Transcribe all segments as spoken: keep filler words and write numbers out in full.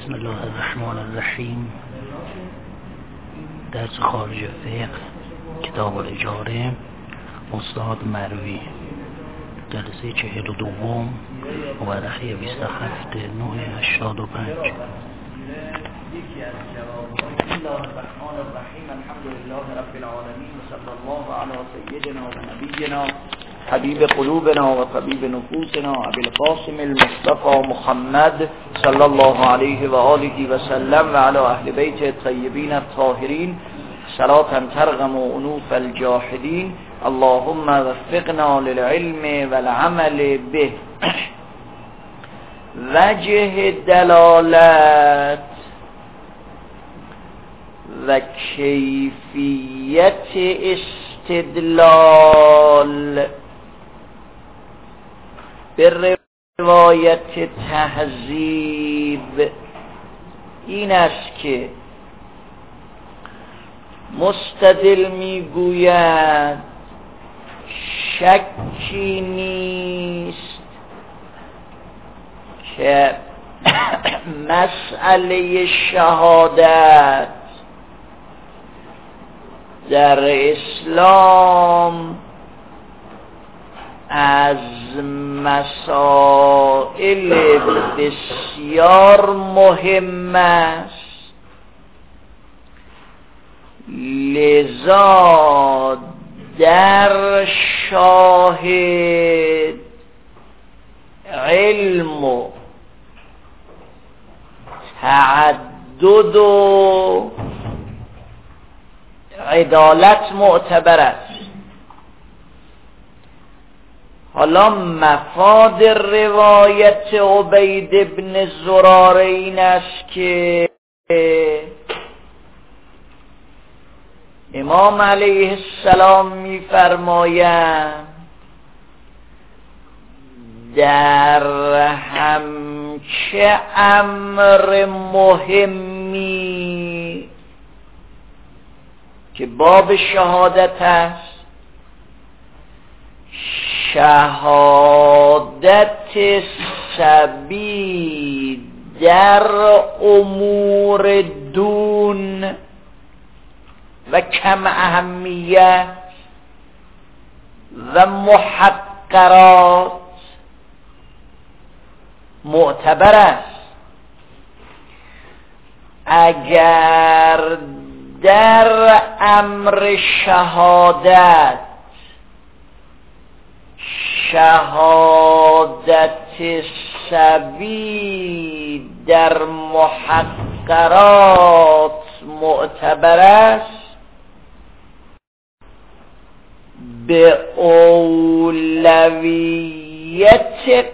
بسم الله الرحمن الرحیم. درس خارج فقه کتاب الاجاره استاد مروی، جلسه چهل و دوم مورخه بیست و هفت نه هشتاد و پنج. بسم الله الرحمن الرحیم. الحمد لله رب العالمین و صلی الله علی سیدنا و نبینا حبیب قلوبنا و طبیب نفوسنا ابی القاسم المصطفى محمد صلی الله علیه و آله و سلم و علی اهل بیت الطیبین الطاهرین صلاة ترغم انوف الجاحدین. اللهم وفقنا للعلم والعمل به. وجه دلالت و کیفیت استدلال به روایت تهذیب این است که مستدل میگوید شکی نیست که مسئله شهادت در اسلام از مسائل بسیار مهم است، لذا در شاهد علم و تعدد و عدالت معتبر است. حالا مفاد روایت عبید ابن زراره این است که امام علیه السلام می‌فرمایند در همچه امر مهمی که باب شهادت است، شهادت صبی در امور دون و کم اهمیت و محقرات معتبر است. اگر در امر شهادت شهادت صبی در محقرات معتبر است، به اولویت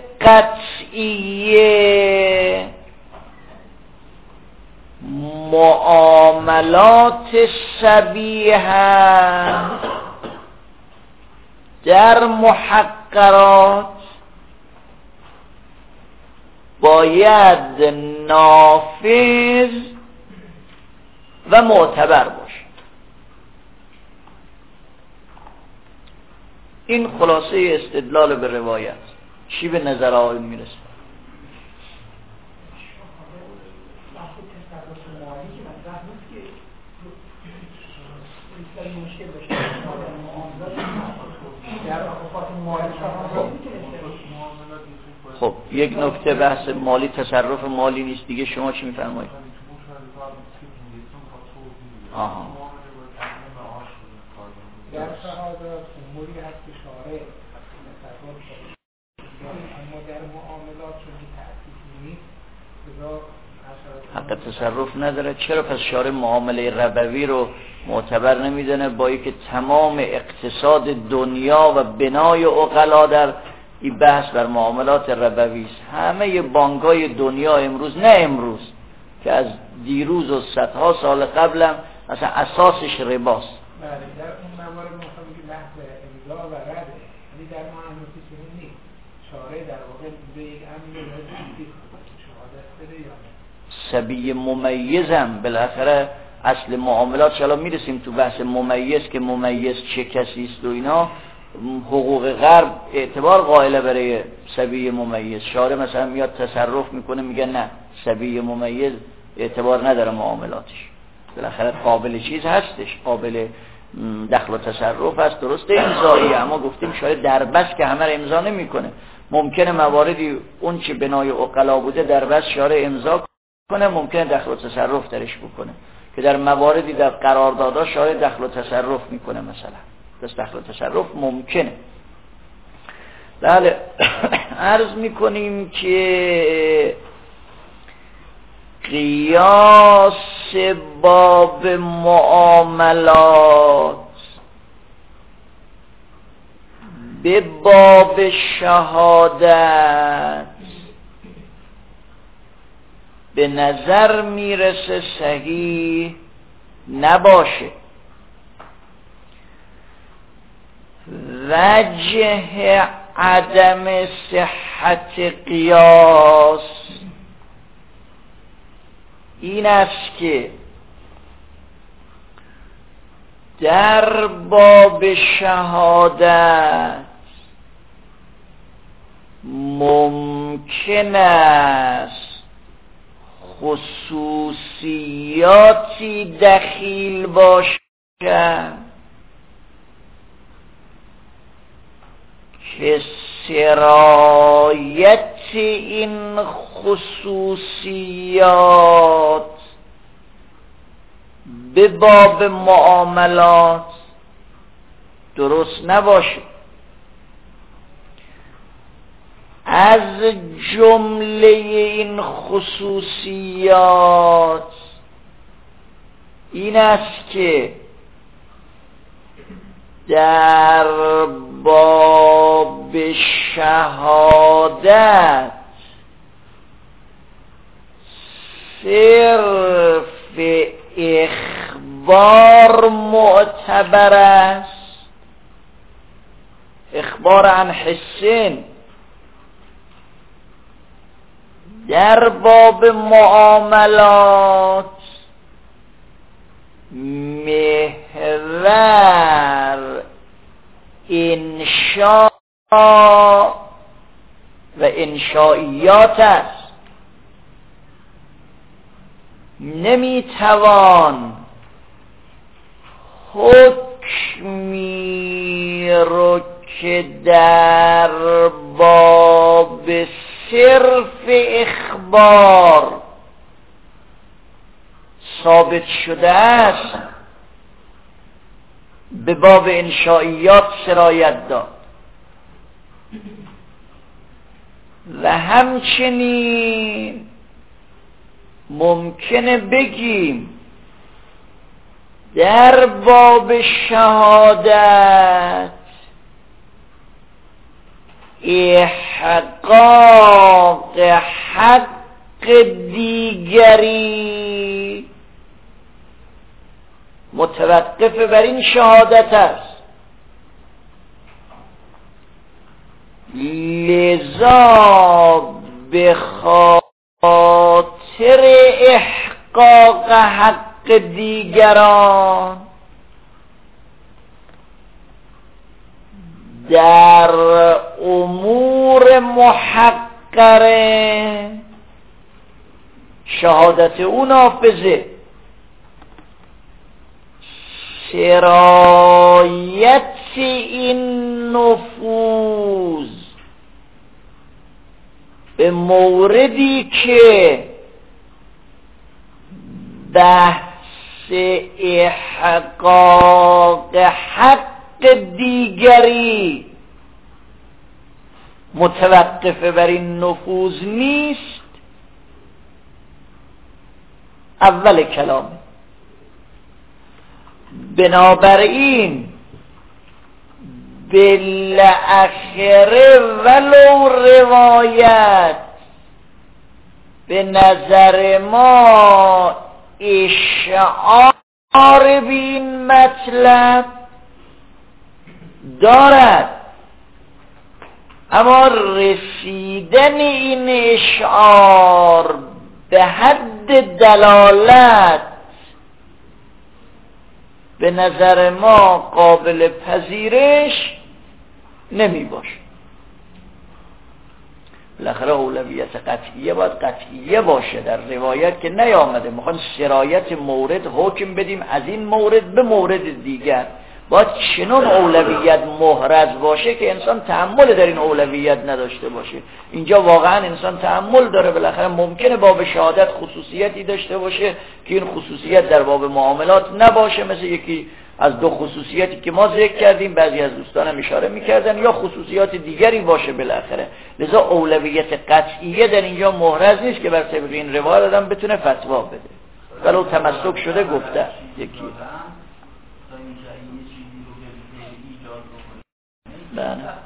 قطعیه معاملات صبیحه در محقرات باید نافذ و معتبر باشد. این خلاصه استدلال به روایت. چی به نظر آقایون میرسه؟ خب یک نکته بحث مالی، تصرف مالی نیست دیگه. شما چی میفرمایید؟ آها. در شهادت اموری هست که شارع تصرف شده، اما در معاملات چون تأسیس نیست حق تصرف نداره. چرا پس شارع معامله ربوی رو معتبر نمیدونه، با اینکه تمام اقتصاد دنیا و بنای عقلا در این بحث بر معاملات ربوی است. همه بانک‌های دنیا امروز، نه امروز که از دیروز و صدها سال قبلم اصلا اساسش رباست. بله، در اون موارد مثلا که بحث امضا و رده، ولی در معاملات چنین نیست. شارع در واقع به یک امر رسیدگی شهادت بده یا نه. صبی ممیزم بالاخره اصل معاملات. شالا میرسیم تو بحث ممیز که ممیز چه کسی است و اینا. حقوق غرب اعتبار قائله برای صبی ممیز. شارع مثلا میاد تصرف میکنه میگه نه صبی ممیز اعتبار نداره معاملاتش، بالاخره قابل چیز هستش، قابل دخل و تصرف هست، درسته امضایی، اما گفتیم شاید دربست که همه رو امضا نمیکنه، ممکنه مواردی اون چه بنای عقلا بوده دربست شارع امضا کنه، ممکنه دخل و تصرف درش بکنه که در مواردی در قراردادها شارع دخل و تصرف میکنه، مثلا بس دخل و تصرف ممکنه. بله عرض میکنیم که قیاس باب معاملات به باب شهادت به نظر میرسه صحیح نباشه. وجه عدم صحت قیاس این است که در باب شهادت ممکن است خصوصیاتی دخیل باشد که سرایت این خصوصیات به باب معاملات درست نباشه. از جمله این خصوصیات این است که در باب شهادت صرف اخبار معتبر است، اخبار عن حسین. در باب معاملات محور انشاء و انشائیات است. نمیتوان حکمی رو که در باب صرف اخبار ثابت شده است به باب انشائیات سرایت داد. و همچنین ممکنه بگیم در باب شهادت احقاق حق دیگری متوقف بر این شهادت است، لذا به خاطر احقاق حق دیگران در امور محقره شهادت او نافذه. سرایت این نفوذ به موردی که بحث احقاق حق دیگری متوقف بر این نفوذ نیست اول کلامه. بنابراین بالاخره ولو روایت به نظر ما اشعار به این مطلب دارد، اما رسیدن این اشعار به حد دلالت به نظر ما قابل پذیرش نمی باشه. بالاخره اولویت قطعیه باید قطعیه باشه. در روایت که نیامده میخوان سرایت مورد حکم بدیم از این مورد به مورد دیگر، باید چنون اولویت محرز باشه که انسان تأمل در این اولویت نداشته باشه. اینجا واقعا انسان تأمل داره، بالاخره ممکنه باب شهادت خصوصیتی داشته باشه که این خصوصیت در باب معاملات نباشه، مثل یکی از دو خصوصیتی که ما ذکر کردیم، بعضی از دوستان هم اشاره میکردن، یا خصوصیات دیگری باشه بالاخره. لذا اولویت قطعیه در اینجا محرز نیست که بر طبق این روایت آدم بتونه فتوا بده، ولو تمسک شده گفته یکی. بله.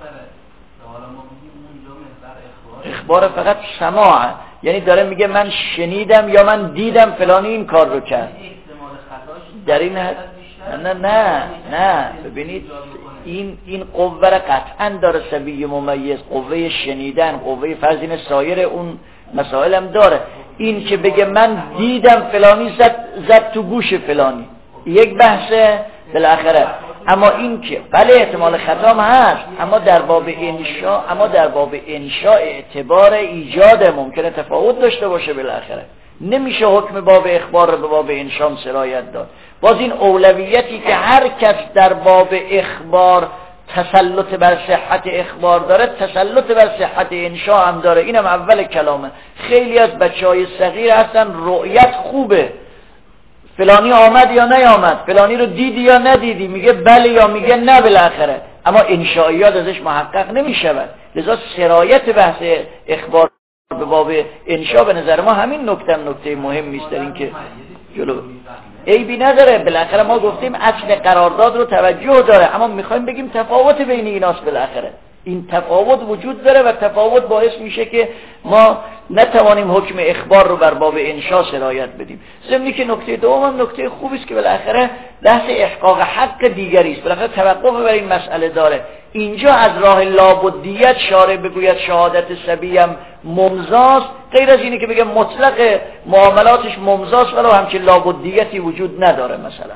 اخبار فقط سماع، یعنی داره میگه من شنیدم یا من دیدم فلانی این کار رو کرد. در این حد نه نه نه ببینید این این قوه را قطعا داره صبی ممیز، قوه شنیدن، قوه فرزین سایر اون مسائل هم داره. این که بگه من دیدم فلانی زد, زد تو گوش فلانی یک بحثه بالاخره، اما این که بله احتمال خطا هست، اما در باب انشاء اما در باب انشاء اعتبار ایجاد ممکنه تفاوت داشته باشه بالاخره. نمیشه حکم باب اخبار رو به باب انشاء سرایت داد. باز این اولویتی که هر کس در باب اخبار تسلط بر صحت اخبار داره، تسلط بر صحت انشاء هم داره. اینم اول کلامه. خیلی از بچهای صغیر هستن رؤیت خوبه، فلانی آمد یا نیامد، فلانی رو دیدی یا ندیدی، میگه بله یا میگه نه بالاخره، اما انشائیات ازش محقق نمیشود. لذا سرایت بحث اخبار به باب انشاء به نظر ما همین نکته نکته مهمی است در این که جلو عیبی نداره. بالاخره ما گفتیم اصل قرارداد رو توجه داره، اما میخوایم بگیم تفاوت بین ایناست. بالاخره این تفاوت وجود داره و تفاوت باعث میشه که ما نتوانیم حکم اخبار رو بر باب انشاء سرایت بدیم. ضمنی که نکته دوم هم نکته خوبی است که بالاخره بحث احقاق حق دیگری است، بالاخره توقف بر این مسئله داره. اینجا از راه لابدیت شارع بگوید شهادت صبی هم ممضاست، غیر از اینه که بگه مطلق معاملاتش ممضاست ولو همچین لابدیتی وجود نداره. مثلا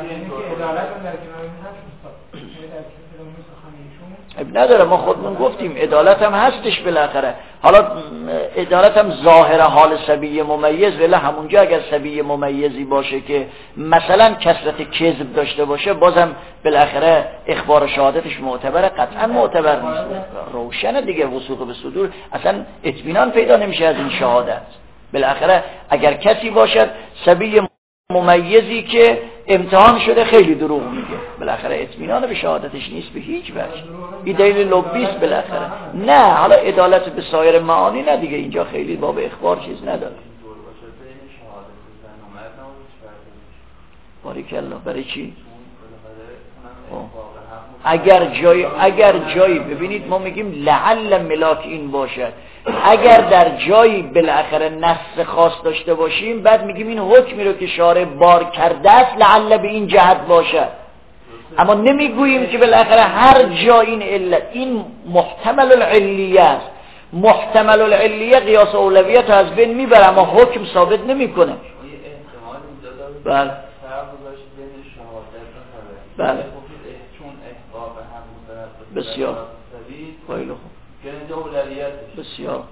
اب نداره، ما خودمون گفتیم عدالت هم هستش بالاخره. حالا عدالت هم ظاهر حال صبی ممیز، ولی همونجا اگر صبی ممیزی باشه که مثلا کثرت کذب داشته باشه، بازم بالاخره اخبار شهادتش معتبره؟ قطعا معتبر نیست. روشنه دیگه، وثوق به صدور، اصلا اطمینان پیدا نمیشه از این شهادت. بالاخره اگر کسی باشد صبی ممیزی که امتحان شده خیلی دروغ میگه، بالاخره اطمینان به شهادتش نیست به هیچ وجه. این دلیل لبیست بالاخره. نه حالا عدالت به سایر معانی نه دیگه، اینجا خیلی باب اخبار چیز نداره. باریکالله. برای چی؟ اگر جایی اگر جایی ببینید ما میگیم لعل ملاک این باشد، اگر در جایی بالاخره نص خاص داشته باشیم بعد میگیم این حکمی رو که شارع بار کرده است لعل به این جهت باشد، اما نمیگوییم که بالاخره هر جا این علت این محتمل العلیه است. محتمل العلیه قیاس اولویت از بین میبره اما حکم ثابت نمیکنه. بله بله بسیار خیلی خوب بسیار.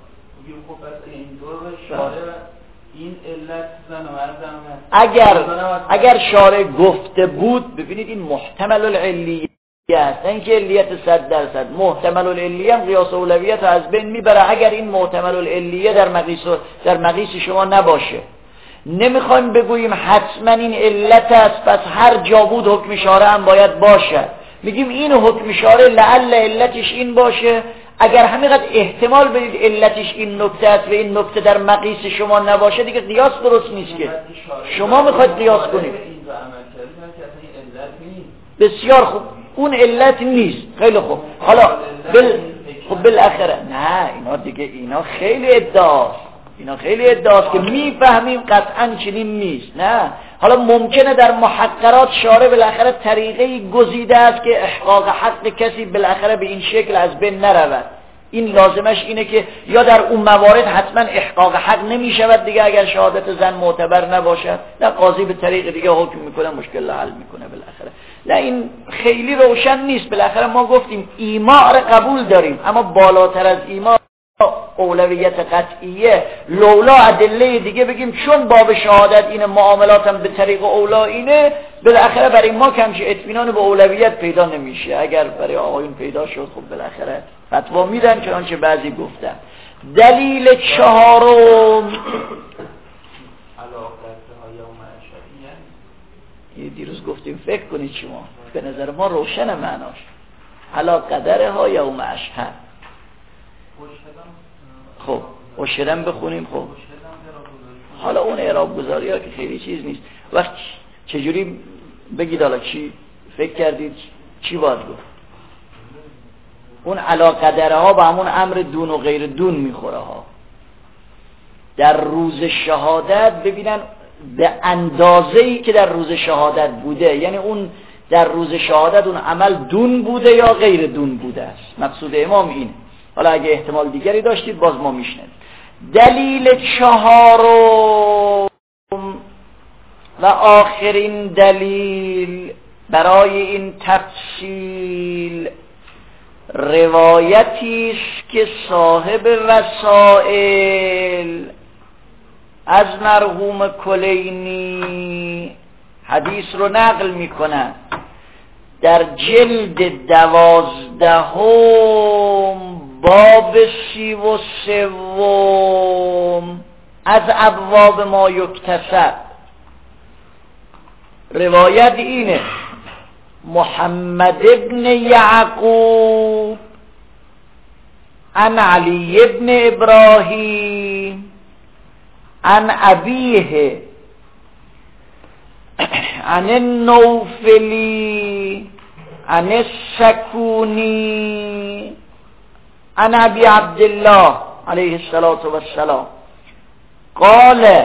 این علت زن و مردم اگر اگر شارع گفته بود، ببینید این محتمل العلیه است، نه اینکه علیت صد درصد. محتمل العلیه هم قیاس اولویت از بین میبره اگر این محتمل العلیه در مقیس در مقیس شما نباشه. نمیخوایم بگوییم حتما این علت است پس هر جا بود حکم شارع هم باید باشه. میگیم این حکم شارع لعل علتش این باشه، اگر همینقدر احتمال بدید علتش این نکته است و این نکته در مقیس شما نباشه دیگه قیاس درست نیست که. شما میخواید قیاس کنید. بسیار خوب، اون علت نیست. خیلی خوب. حالا بل... خب بالاخره نه اینا دیگه اینا خیلی ادعاست. اینا خیلی ادعاست که میفهمیم قطعا چنین نیست. نه حالا ممکنه در محقرات شارع بالاخره طریقه گزیده است که احقاق حق کسی بالاخره به این شکل از بین نرود. این لازمش اینه که یا در اون موارد حتما احقاق حق نمی شود دیگه اگر شهادت زن معتبر نباشد، نه قاضی به طریق دیگه حکم میکنه، مشکل حل میکنه بالاخره. نه این خیلی روشن نیست. بالاخره ما گفتیم ایماء را قبول داریم، اما بالاتر از ایماء اولویت قطعیه. لولا ادله دیگه بگیم چون باب شهادت اینه، معاملات هم به طریق اولا اینه، بالاخره برای ما کمش اطمینان به اولویت پیدا نمیشه. اگر برای آقایون پیدا شد خب بالاخره فتوا میدن چنانچه بعضی گفتن. دلیل چهارم یه دیروز گفتیم فکر کنید شما، به نظر ما روشن معناش علا قدره ها یوم اشهد. خب اشهدم بخونیم. خب حالا اون اعراب گذاری ها که خیلی چیز نیست. وقت چجوری بگید حالا چی فکر کردید چی باید گفت؟ اون علا قدره ها با همون امر دون و غیر دون میخوره ها. در روز شهادت ببینن به اندازه‌ای که در روز شهادت بوده، یعنی اون در روز شهادت اون عمل دون بوده یا غیر دون بوده است. مقصود امام اینه. حالا اگه احتمال دیگری داشتید باز ما میشنیم. دلیل چهارم و آخرین دلیل برای این تفصیل روایتی است که صاحب وسائل از مرحوم کلینی حدیث رو نقل میکنن. در جلد دوازدهم باب سی و سوم از ابواب ما یکتسب روایت اینه: محمد ابن یعقوب عن علی ابن ابراهیم عن ابیه عن النوفلی عن السکونی عن ابی عبدالله علیه الصلاة والسلام قال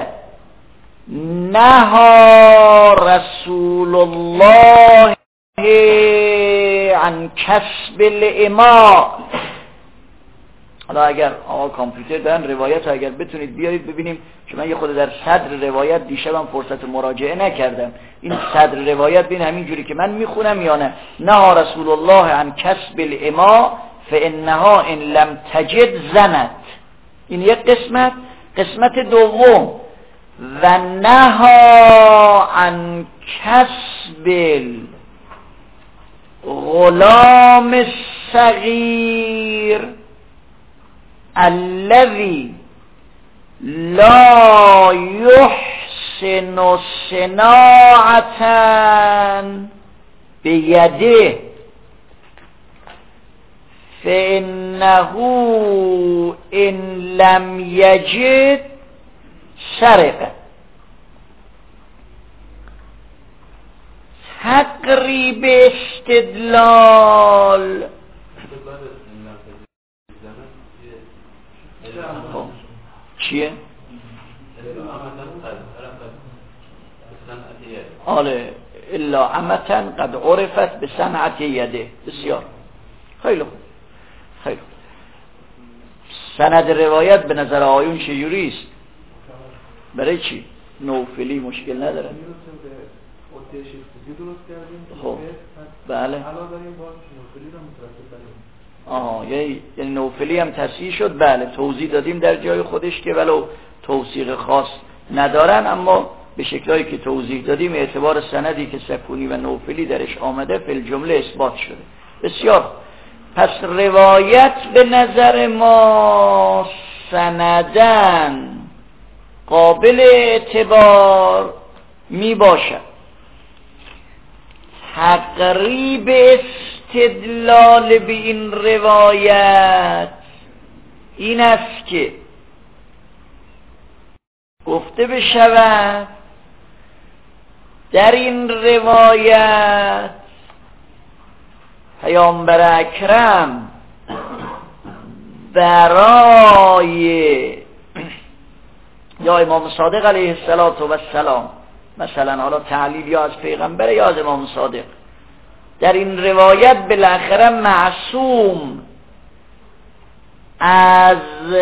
نهى رسول الله عن کسب الاماء. حالا اگر آقا کامپیوتر دارن روایت اگر بتونید بیارید ببینیم، چون من یه خود در صدر روایت دیشبم فرصت مراجعه نکردم. این صدر روایت بین همین جوری که من میخونم یا نه؟ نهى رسول الله عن کسب الاماء فانها ان لم تجد زنت. این یک قسمت. قسمت دوم و نهى عن کسب غلام الصغیر الذي لا يحسن صناعة بيده فإنه إن لم يجد سرق. تقریب استدلال چیه؟ آله الا امتن قد عرفت به صنعت یده. بسیار خیلی خوب. خیلی خوب. سند روایت به نظر آیون چجوری است؟ برای چی؟ نوفلی مشکل نداره. خب بله. آها یعنی نوفلی هم تصحیح شد. بله توضیح دادیم در جای خودش که ولو توثیق خاص ندارن، اما به شکلایی که توضیح دادیم اعتبار سندی که سکونی و نوفلی درش آمده فی الجمله اثبات شده. بسیار. پس روایت به نظر ما سندن قابل اعتبار می باشد. تقریب استدلال به این روایت این است که گفته بشود در این روایت پیامبر اکرم برای یا امام صادق علیه السلام، مثلا حالا تعلیل یا از پیغمبر یا از امام صادق، در این روایت بالاخره معصوم از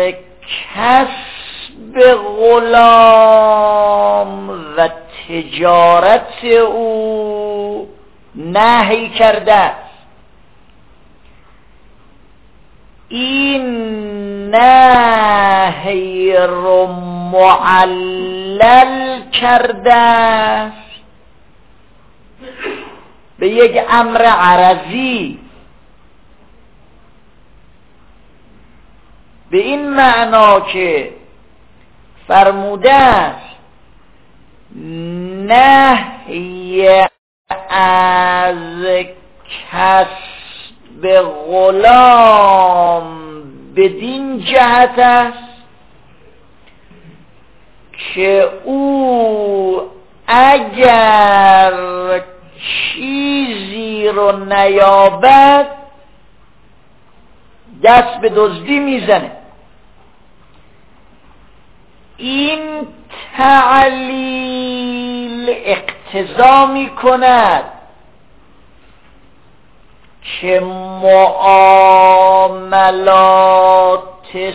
کسب غلام و تجارت او نهی کرده است. این نهی رو معلل کرده است به یک امر عرضی، به این معنا که فرموده است نهی از کسب غلام بدین جهت است که او اگر چیزی رو نیابد دست به دزدی میزنه. این تعلیل اقتضا می کند که معاملات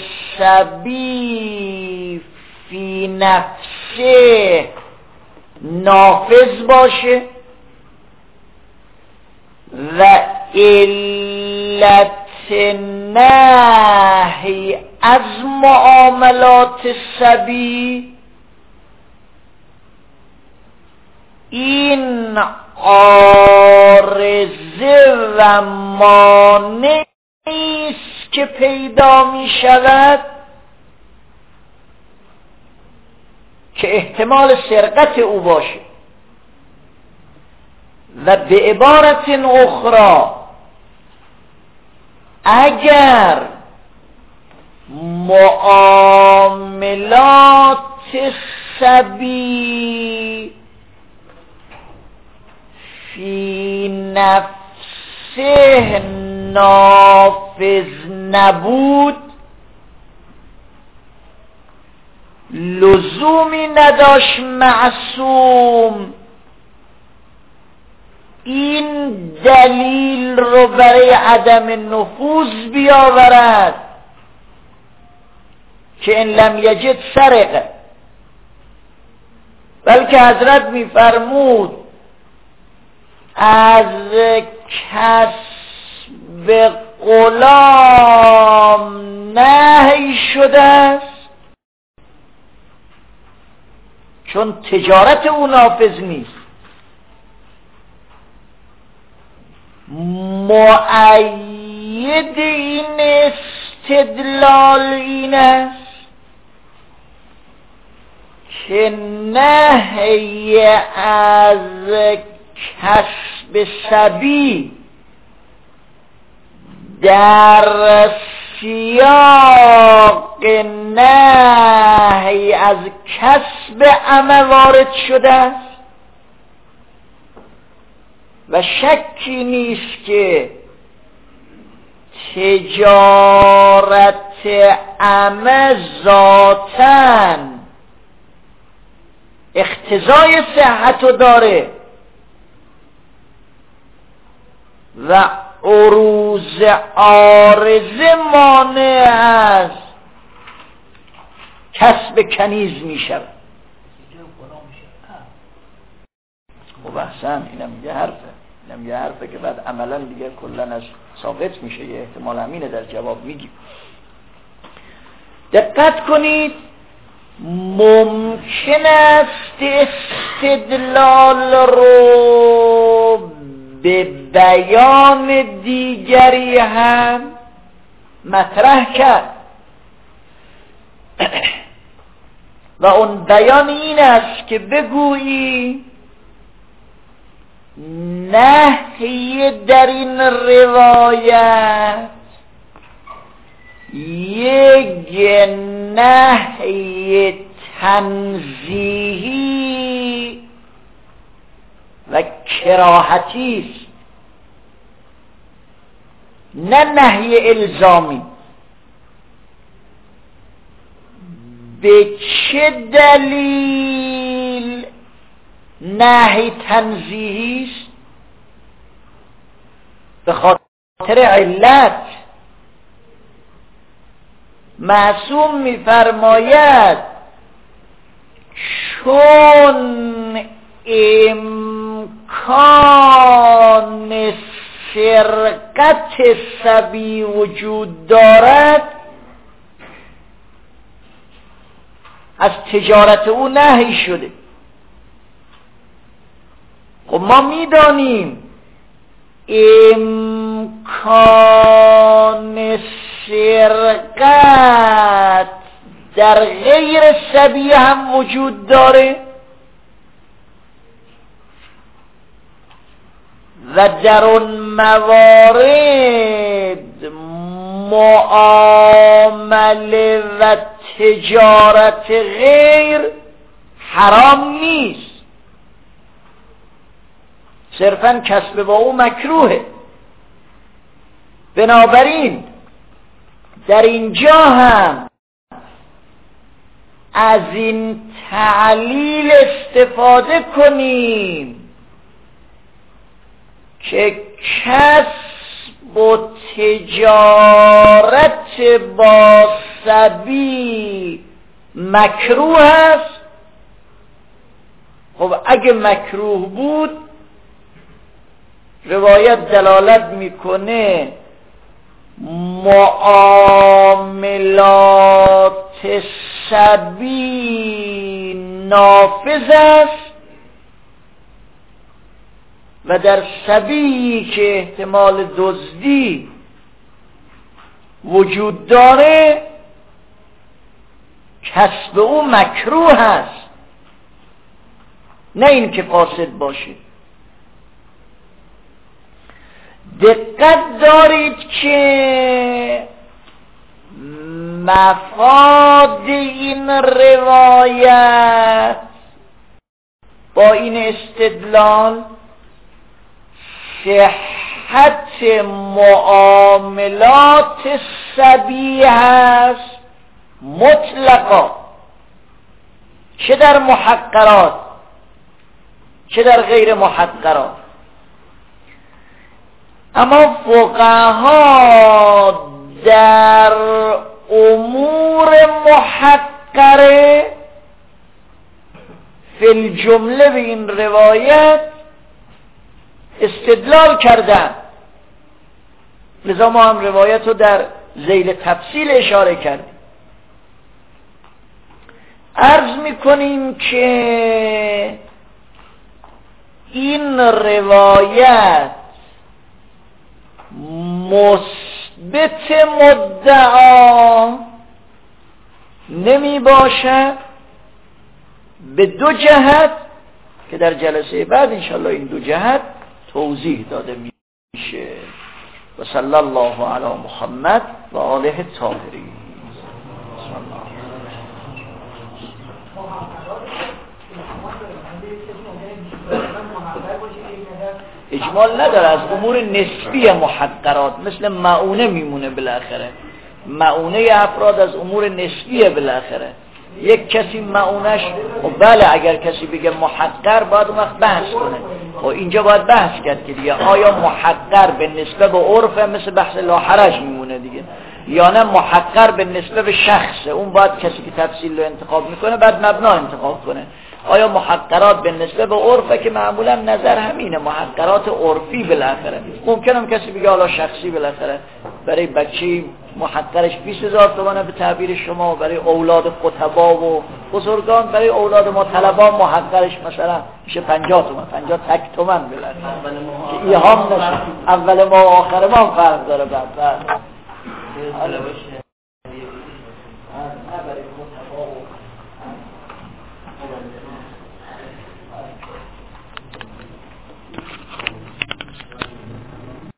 سبی فی نفسه نافذ باشه و علت نهی از معاملات سبی این عارضه و مانعی است که پیدا می شود که احتمال سرقت او باشه و به عبارت اخرى اگر معاملات سبی فی نفسه نافذ نبود لزومی نداشت معصوم این دلیل رو برای عدم نفوذ بیاورد که ان لم یجد سرقه، بلکه حضرت میفرمود از کسب غلام نهی شده است چون تجارت او نافذ نیست. مؤید این استدلال این است که نهی از کسب سبی در سیاق نهی از کسب عمه وارد شده است و شکی نیست که تجارت عمه ذاتاً اقتضای صحت رو داره و عروض عارضه مانع از کسب کنیز می شود. خب احسن، اینم یه حرفه اینم یه حرفه که بعد عملا دیگه کلن از ثابت میشه. یه احتمال همینه در جواب میگیم. دقت کنید، ممکن است استدلال رو به بیان دیگری هم مطرح کرد و اون بیان این است که بگویی نهی در این روایت یک نهی تنزیهی و کراهتی است، نه نهی الزامی. به چه دلیل نهی تنزیهی است؟ به خاطر علت. معصوم می‌فرماید چون امکان امکان سرقت صبی وجود دارد از تجارت او نهی شده. خب ما میدانیم امکان سرقت در غیر صبی هم وجود داره و در اون موارد معامله و تجارت غیر حرام نیست، صرفاً کسب با او مکروهه. بنابراین در اینجا هم از این تعلیل استفاده کنیم که کسب و تجارت با صبی مکروه است. خب اگه مکروه بود روایت دلالت میکنه معاملات صبی نافذ است و در صبی که احتمال دزدی وجود داره کسب او مکروه است، نه این که فاسد باشه. دقت دارید که مفاد این روایت با این استدلال صحت معاملات صبی هست مطلقا، چه در محقرات چه در غیر محقرات. اما فقها در امور محقره فی الجمله به این روایت استدلال کردن، لذا ما هم روایت رو در ذیل تفصیل اشاره کردیم. عرض میکنیم که این روایت مثبت مدعا نمی باشد به دو جهت که در جلسه بعد انشاءالله این دو جهت توضیح داده میشه. و صلی الله علی محمد و آله الطاهرین. اجمال نداره، از امور نسبی محقرات مثل معونه میمونه بالاخره. معونه افراد از امور نسبی بالاخره. یک کسی معونش بله اگر کسی بگه محقر باید اون وقت بحث کنه. و اینجا باید بحث کرد که دیگه آیا محقر به نسبه به عرفه مثل بحث لا حرج میمونه دیگه، یا نه محقر به نسبه به شخصه، اون باید کسی که تفصیل رو انتخاب میکنه بعد مبنا انتخاب کنه. آیا محقرات به نسبه به عرفه که معمولا نظر همینه، محقرات عرفی بالاخره. ممکنم کسی بگه حالا شخصی بالاخره برای بچه محقرش بیست هزار تومانه به تعبیر شما، و برای اولاد خطبا و بزرگان برای اولاد ما طلبا محقرش مثلا میشه پنجاه تومن، پنجاه تک تومن بالاخره که ایهام نشه اول ما و آخر ما فرق داره. بعد بعد